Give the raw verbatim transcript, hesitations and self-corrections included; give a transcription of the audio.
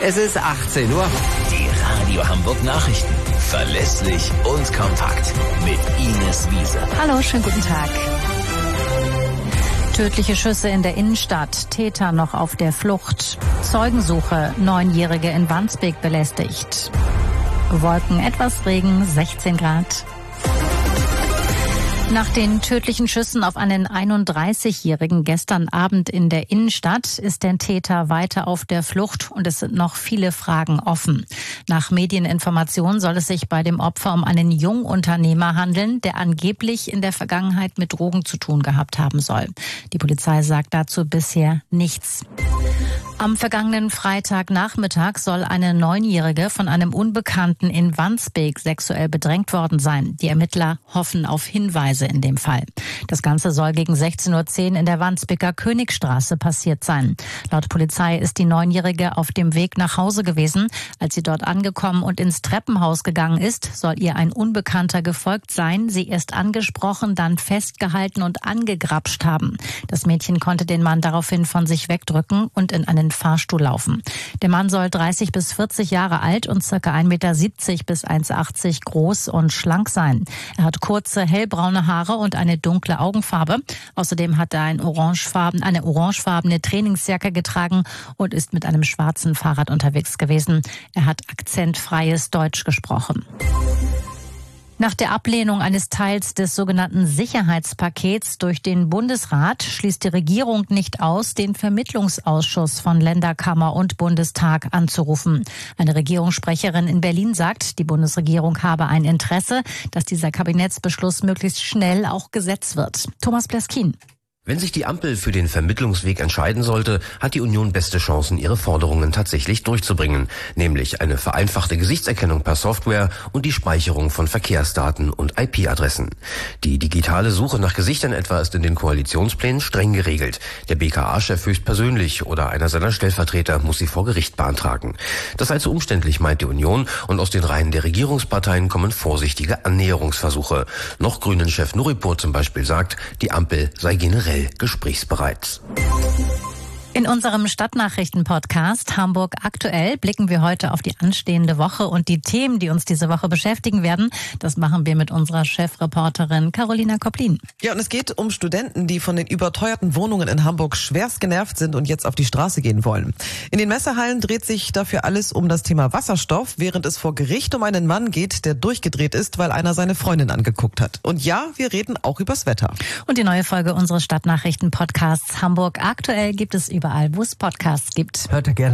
Es ist achtzehn Uhr. Die Radio Hamburg Nachrichten. Verlässlich und kompakt. Mit Ines Wiese. Hallo, schönen guten Tag. Tödliche Schüsse in der Innenstadt. Täter noch auf der Flucht. Zeugensuche. Neunjährige in Wandsbek belästigt. Wolken, etwas Regen, sechzehn Grad. Nach den tödlichen Schüssen auf einen einunddreißigjährigen gestern Abend in der Innenstadt ist der Täter weiter auf der Flucht und es sind noch viele Fragen offen. Nach Medieninformationen soll es sich bei dem Opfer um einen Jungunternehmer handeln, der angeblich in der Vergangenheit mit Drogen zu tun gehabt haben soll. Die Polizei sagt dazu bisher nichts. Am vergangenen Freitagnachmittag soll eine Neunjährige von einem Unbekannten in Wandsbek sexuell bedrängt worden sein. Die Ermittler hoffen auf Hinweise in dem Fall. Das Ganze soll gegen sechzehn Uhr zehn in der Wandsbeker Königstraße passiert sein. Laut Polizei ist die Neunjährige auf dem Weg nach Hause gewesen. Als sie dort angekommen und ins Treppenhaus gegangen ist, soll ihr ein Unbekannter gefolgt sein, sie erst angesprochen, dann festgehalten und angegrapscht haben. Das Mädchen konnte den Mann daraufhin von sich wegdrücken und in einen Fahrstuhl laufen. Der Mann soll dreißig bis vierzig Jahre alt und ca. ein Meter siebzig bis eins Meter achtzig groß und schlank sein. Er hat kurze, hellbraune Haare und eine dunkle Augenfarbe. Außerdem hat er ein orangefarben, eine orangefarbene Trainingsjacke getragen und ist mit einem schwarzen Fahrrad unterwegs gewesen. Er hat akzentfreies Deutsch gesprochen. Nach der Ablehnung eines Teils des sogenannten Sicherheitspakets durch den Bundesrat schließt die Regierung nicht aus, den Vermittlungsausschuss von Länderkammer und Bundestag anzurufen. Eine Regierungssprecherin in Berlin sagt, die Bundesregierung habe ein Interesse, dass dieser Kabinettsbeschluss möglichst schnell auch Gesetz wird. Thomas Bleskin. Wenn sich die Ampel für den Vermittlungsweg entscheiden sollte, hat die Union beste Chancen, ihre Forderungen tatsächlich durchzubringen, nämlich eine vereinfachte Gesichtserkennung per Software und die Speicherung von Verkehrsdaten und I P-Adressen. Die digitale Suche nach Gesichtern etwa ist in den Koalitionsplänen streng geregelt. Der B K A-Chef höchstpersönlich oder einer seiner Stellvertreter muss sie vor Gericht beantragen. Das sei zu umständlich, meint die Union, und aus den Reihen der Regierungsparteien kommen vorsichtige Annäherungsversuche. Noch Grünen-Chef Nuripur zum Beispiel sagt, die Ampel sei generell gesprächsbereit. In unserem Stadtnachrichten-Podcast Hamburg aktuell blicken wir heute auf die anstehende Woche und die Themen, die uns diese Woche beschäftigen werden. Das machen wir mit unserer Chefreporterin Carolina Koplin. Ja, und es geht um Studenten, die von den überteuerten Wohnungen in Hamburg schwerst genervt sind und jetzt auf die Straße gehen wollen. In den Messehallen dreht sich dafür alles um das Thema Wasserstoff, während es vor Gericht um einen Mann geht, der durchgedreht ist, weil einer seine Freundin angeguckt hat. Und ja, wir reden auch übers Wetter. Und die neue Folge unseres Stadtnachrichten-Podcasts Hamburg aktuell gibt es überall, wo es Podcasts gibt. Hört ihr gerne.